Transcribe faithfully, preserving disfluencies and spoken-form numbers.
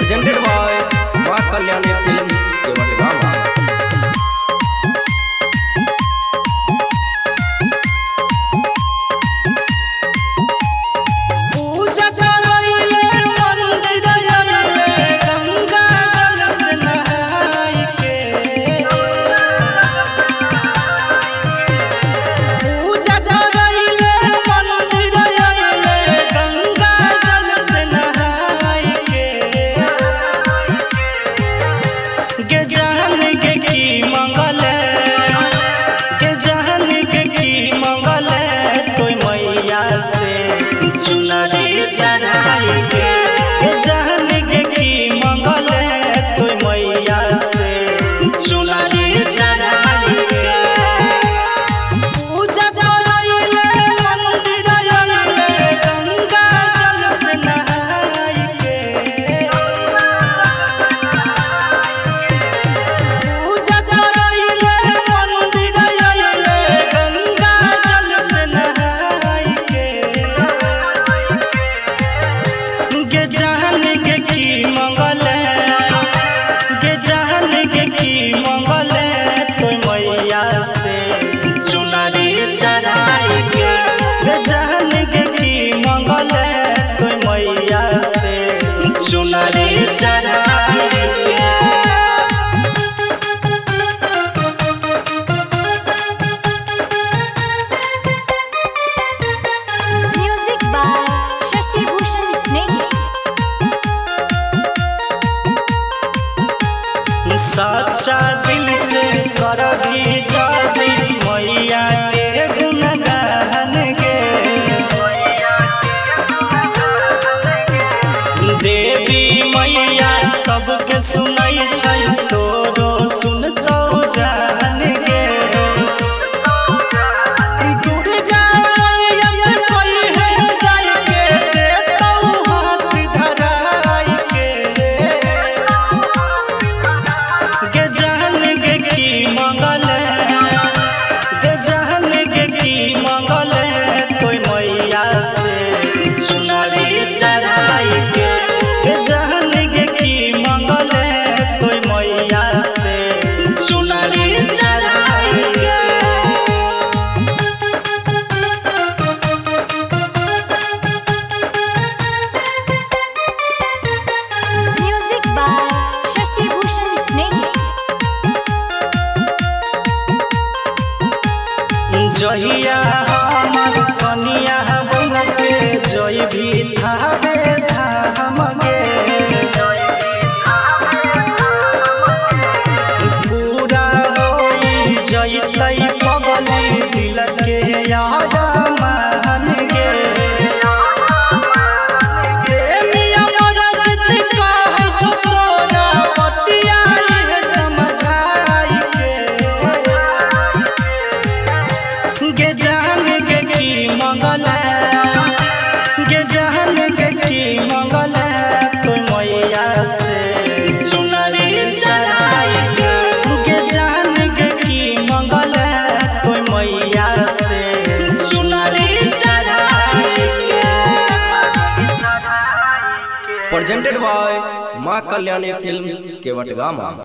presented by Ma Kalyani Films Kevatgama। चुनरी चढ़ाई के जहन के की मंगल तो मैया से चुनरी चढ़ाई के पूजा करैले मंदिर आइले गंगा जल से नहाई के पूजा करैले मंदिर आइले गंगा जल से नहाई के गे जहन के की मंगल गे जहन के की मंगल तो मैया से चुनरी चढ़ाई के गे जहन के की मंगल तो मैया से चुनरी चढ़ाई के। Music by Shashi Bhushan Snake। सच्चा दिल से करबी जदी मैया के गुणगान गे देवी मैया सबके सुनै छै तोरो सुनतौ जान गे दुर्गा मैया से कोई है जाय के देतौ हाथ धराई के गे जहन के की मंगल गे जहन के की मंगल तो मैया से चुनरी चढ़ाई के गे जहन के की मंगल तो मैया से चुनरी चढ़ाई के। Music by Shashi Bhushan Snake। जहिया हमर कनिया बन के जय भी थावे धाम गे पूरा होई जयतै पगली दिल के याद मान गे प्रेमिया मरज कहै छौ तोरा पतिया इहे समझाई के गे जहन के की मंगल गे जहन के की मंगल तो मैया से चुनरी चढ़ाई के गे जहन के की मंगल तो मैया से चुनरी चढ़ाई के। Presented by Ma Kalyani Films Kevatgama।